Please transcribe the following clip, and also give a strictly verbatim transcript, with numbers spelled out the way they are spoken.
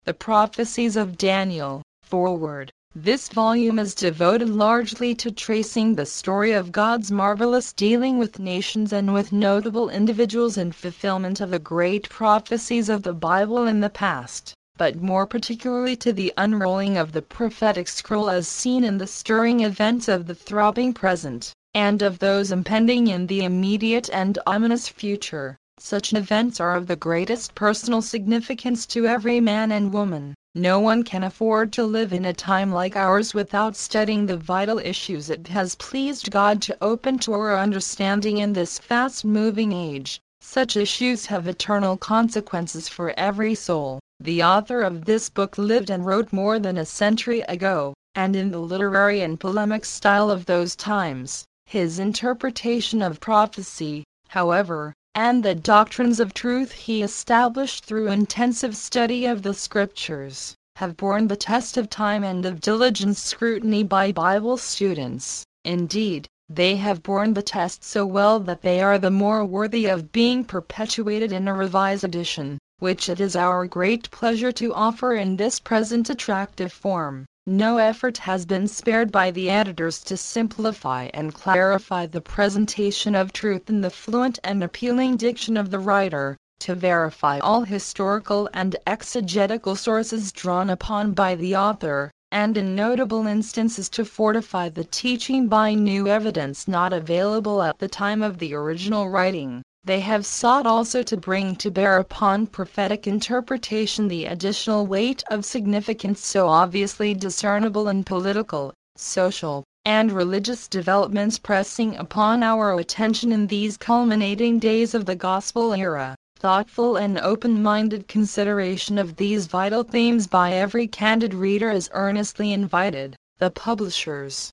The Prophecies of Daniel. Forward. This volume is devoted largely to tracing the story of God's marvelous dealing with nations and with notable individuals in fulfillment of the great prophecies of the Bible in the past, but more particularly to the unrolling of the prophetic scroll as seen in the stirring events of the throbbing present, and of those impending in the immediate and ominous future. Such events are of the greatest personal significance to every man and woman. No one can afford to live in a time like ours without studying the vital issues it has pleased God to open to our understanding in this fast-moving age. Such issues have eternal consequences for every soul. The author of this book lived and wrote more than a century ago, and in the literary and polemic style of those times. His interpretation of prophecy, however, and the doctrines of truth he established through intensive study of the Scriptures, have borne the test of time and of diligent scrutiny by Bible students. Indeed, they have borne the test so well that they are the more worthy of being perpetuated in a revised edition, which it is our great pleasure to offer in this present attractive form. No effort has been spared by the editors to simplify and clarify the presentation of truth in the fluent and appealing diction of the writer, to verify all historical and exegetical sources drawn upon by the author, and in notable instances to fortify the teaching by new evidence not available at the time of the original writing. They have sought also to bring to bear upon prophetic interpretation the additional weight of significance so obviously discernible in political, social, and religious developments pressing upon our attention in these culminating days of the Gospel era. Thoughtful and open-minded consideration of these vital themes by every candid reader is earnestly invited. The publishers,